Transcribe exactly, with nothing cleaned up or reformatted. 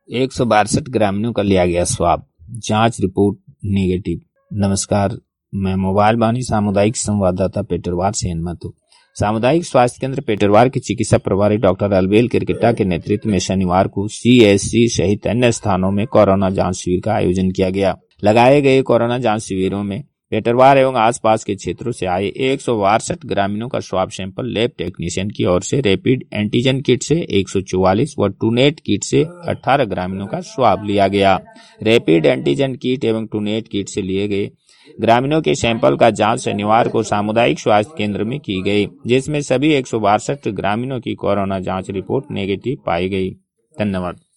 एक सौ बासठ ग्रामीणों का लिया गया स्वाब, जांच रिपोर्ट नेगेटिव। नमस्कार, मैं मोबाइल वाणी सामुदायिक संवाददाता पेटरवार से हिम्मत हूँ। सामुदायिक स्वास्थ्य केंद्र पेटरवार के चिकित्सा प्रभारी डॉक्टर अलबेल किरकिट्टा के नेतृत्व में शनिवार को सीएससी सहित अन्य स्थानों में कोरोना जांच शिविर का आयोजन किया गया। लगाए गए कोरोना जांच शिविरों में पेटरवार एवं आसपास के क्षेत्रों से आए एक सौ बासठ ग्रामीणों का स्वाब सैंपल लैब टेक्नीशियन की ओर से रैपिड एंटीजन किट से एक सौ चौवालीस व टूनेट किट से अठारह ग्रामीणों का स्वाब लिया गया। रैपिड एंटीजन किट एवं टूनेट किट से लिए गए ग्रामीणों के सैंपल का जांच शनिवार को सामुदायिक स्वास्थ्य केंद्र में की गई, जिसमें सभी एक सौ बासठ ग्रामीणों की कोरोना जांच रिपोर्ट नेगेटिव पाई गई। धन्यवाद।